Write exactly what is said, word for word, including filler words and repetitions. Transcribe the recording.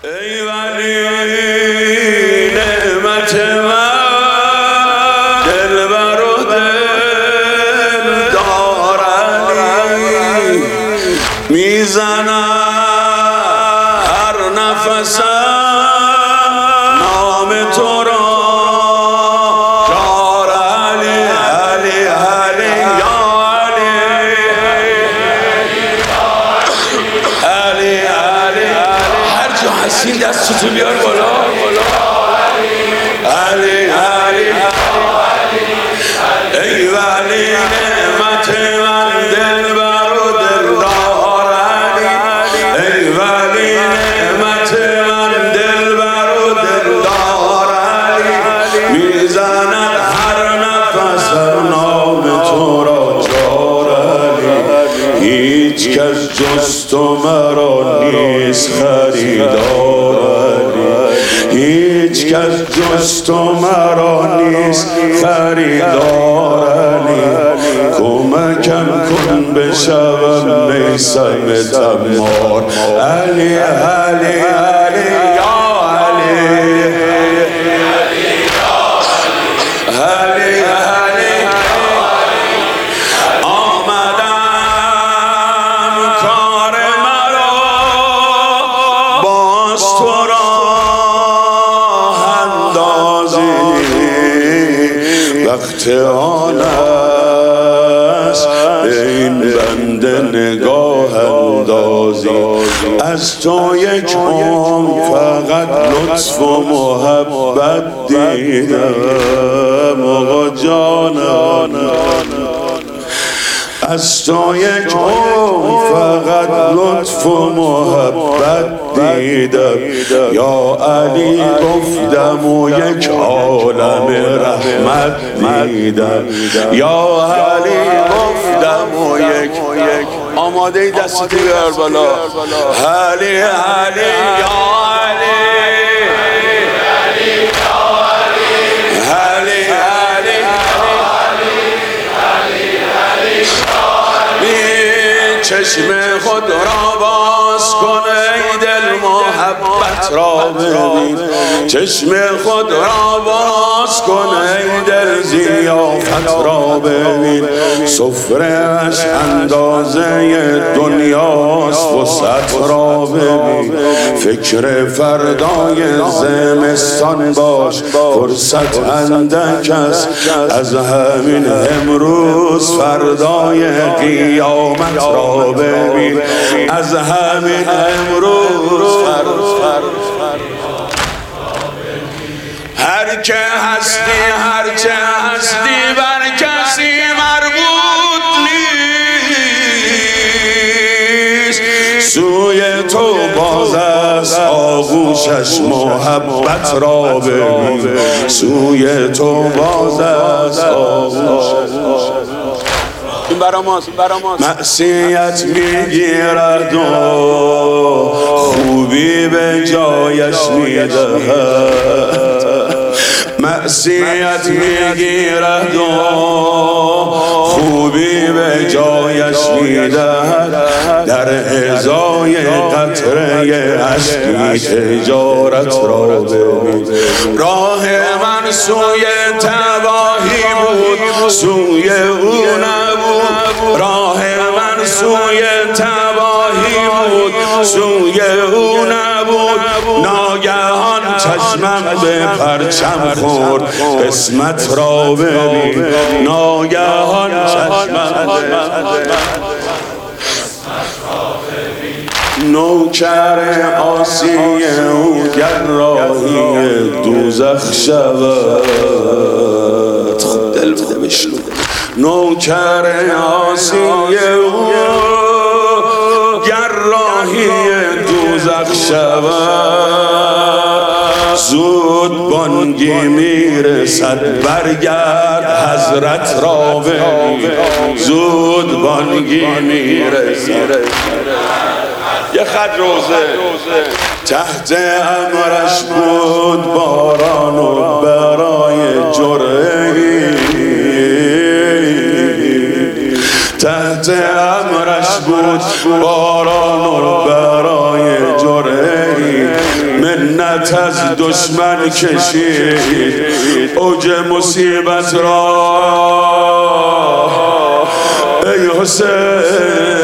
ای ولی نعمت من دلبر و دل دارنی میزنم هر نفسم نام تو را یار علی علی علی یا علی علی علی هر جا هستین دستتو بیار بالا علی علی ای ولی نعمت من دلبر و دلدار علی ای ولی نعمت من دلبر و دلدار علی میزند هر نفس نام تو را جار علی هیچ کس جز تو مرا نیست خریدار علی هیچ کس جز تو مرا نیست خریدار علی کمکم کن بشوم میسم تمار علی علی علی یا علی علی علی آمدم کار مرا باز تو را اندازی وقت آن است به این بنده نگاه اندازی از تو یک عمر فقط لطف و محبت دیدم آقا جانم از تو یک عمر فقط لطف و محبت دیدم یا علی گفتم و یک عالم رحمت دیدم یا علی گفتم و یک آماده ای دستی بیار بالا علی علی یا علی چشم خود را باز کن ای دل محبت را ببین چشم خود را باز کن ای دل ضیافت را ببین سفره‌اش اندازه دنیاست وسعت را ببین فکر فردای زمستان باش فرصت اندک است از همین امروز فردای قیامت را ببین از همین امروز هر که هستی هر چه هستی بر کسی مربوط نیست سوی تو باز است آغوشش محبت را ببین سوی تو باز است آغوشش این براماست معصیت میگیرد و خوبی به جایش میدهد معصیت میگیرد و خوبی به جایش میدهد در ازای قطره اشکی تجارت را ببین راه من سوی تباهی بود سوی او نبود راه من سوی تباهی بود سوی او نبود ناگهان چشمم به پرچم خورد قسمت را ببین ناگهان چشمم به نوکر عاصی او گر راهی دوزخ شود خود دل بده بشنو نوکر عاصی او گر راهی دوزخ شود زود بانگی میرسد برگرد حضرت را ببین زود بانگی میرسد یه خط روزه تحت امرش بود باران و برای جرعی تحت امرش بود باران و برای جرعی منت از دشمن کشید اوج مصیبت را ای حسین